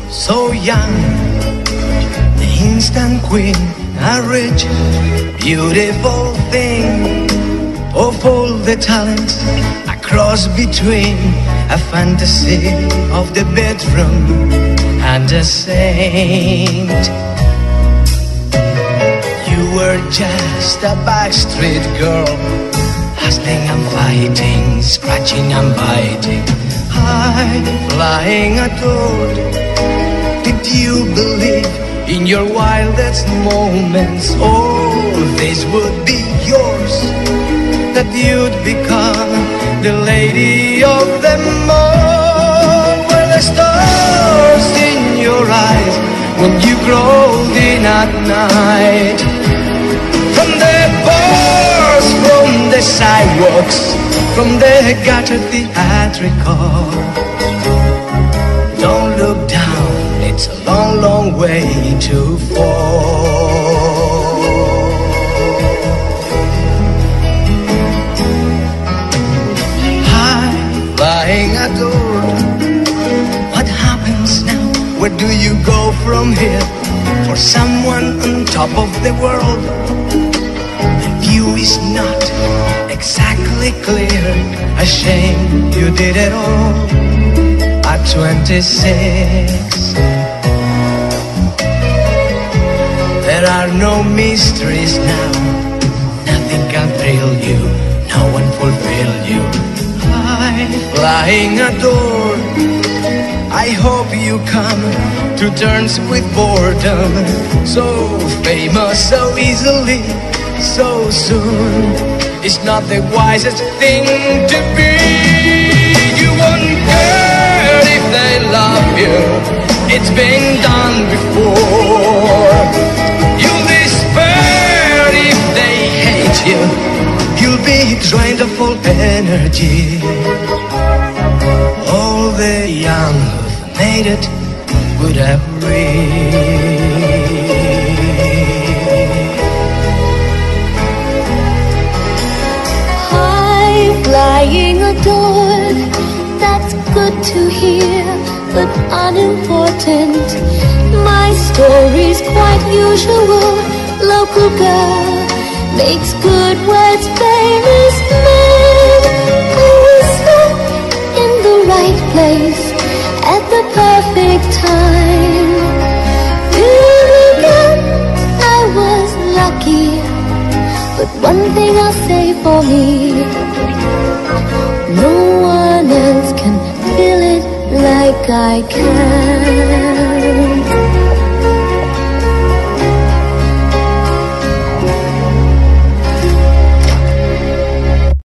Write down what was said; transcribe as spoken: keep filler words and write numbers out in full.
so young, the instant queen, a rich, beautiful thing of all the talents, a cross between a fantasy of the bedroom and a saint. You were just a backstreet girl, hustling and fighting, scratching and biting, high flying adored. Did you believe in your wildest moments all this would be yours, that you'd become the lady of them all? Were the stars in your eyes when you crawled in at night? From the bars, from the sidewalks, from the gutter theatrical. Don't look down, it's a long, long way to fall. High, flying adored. What happens now? Where do you go from here? For someone on top of the world, the view is not exactly clear. A shame you did it all at twenty-six. There are no mysteries now, nothing can thrill you, no one fulfill you. High, flying adored. I hope you come to terms with boredom. So famous so easily, so soon, it's not the wisest thing to be. You won't care if they love you, it's been done before. You'll despair if they hate you, you'll be drained of all energy. All the young who've made it would have agreed. High, flying adored, that's good to hear, but unimportant. My story's quite usual. Local girl makes good words famous men. I was stuck in the right place at the perfect time. Feeling again, I was lucky, but one thing I'll say for me, no one else can feel it like I can.